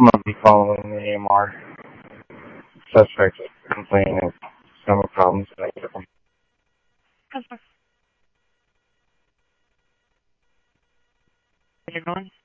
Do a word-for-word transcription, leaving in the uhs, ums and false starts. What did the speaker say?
I'm going to be following the A M R. Suspects complaining of stomach problems. And I took them. Where you going?